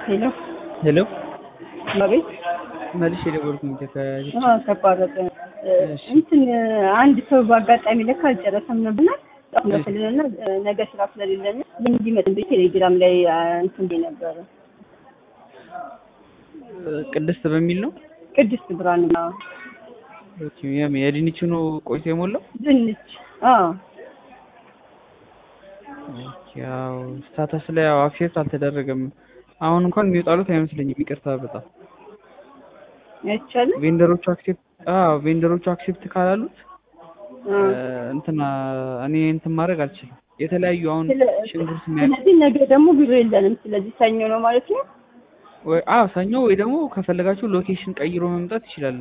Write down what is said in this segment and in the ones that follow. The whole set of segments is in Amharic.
ሄሎ ሄሎ አቤት። መልሼ ደወልኩኝ ተቋረጠ። እንትን አንድ ሰው በአጋጣሚ ለካ አልጨረሰም ነበርና ስለሆነ ነገ ስራ ስለሌለን እንዲመጣ ቴሌግራም ላይ እንትን ነበረ። ቅድስት በሚል ነው። ቅድስት ብርሃን ነው። ኦኬ የድንቹ ነው ቆይቶ የሞላው ድንች። ኦኬ ያው ስታተስ ላይ ያው አክሴፕት አልተደረገም። አሁን እንኳን የሚወጣሉት አይመስለኝም። ይቅርታ በጣም አይቻልም። ቬንደሮቹ አክሴፕት ካላሉት እንትና እኔ እንትን ማድረግ አልችልም። የተለያዩ አሁን ሽንኩርት ስለዚህ ነገ ደግሞ ቢሮ የለንም። ስለዚህ ሰኞ ነው ማለት ነው። ሰኞ ወይ ደግሞ ከፈለጋችሁ ሎኬሽን ቀይሮ መምጣት ይችላል።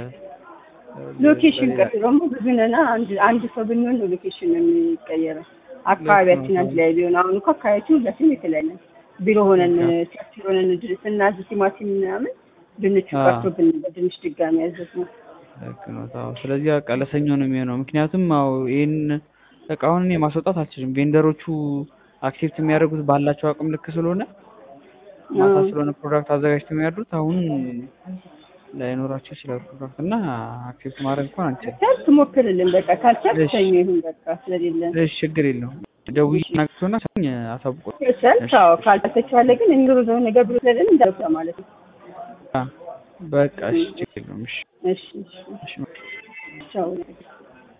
ሎኬሽን ቀይሮማ ብዙ ነና አንድ ሰው ብንሆን ነው ሎኬሽን የሚቀየረው። አካባቢያችን አንድ ላይ ቢሆን አሁን እኮ አካባቢያችን ሁላችንም የተለያየ ነው። ቢሮ ሆነን ሲያስር ሆነን ስናዝ ቲማቲም ምናምን ድንች ቀርቶብን በድንች ድጋሚ ያዘዝነው። ልክ ነው። ስለዚህ በቃ ለሰኞ ነው የሚሆነው። ምክንያቱም ይሄን እቃውን እኔ ማስወጣት አልችልም። ቬንደሮቹ አክሴፕት የሚያደርጉት ባላቸው አቅም ልክ ስለሆነ ማታ ስለሆነ ፕሮዳክት አዘጋጅተው የሚያድሩት አሁን ላይኖራቸው ይችላል ፕሮዳክት እና አክሴፕት ማድረግ እንኳን አንችልም። ትሞክርልን በቃ ካልቻልክ ሰኞ ይሁን በቃ ስለሌለን። እሺ ችግር የለውም። ደውዬ ናግቶና ሰኞ አሳውቆት። ካልተቻለ ግን እንግዲህ ነገር ብሎ ስለሌለን እንዳልኩ ማለት ነው። በቃ እሺ ችግር የለውም። እሺ እሺ ቻው።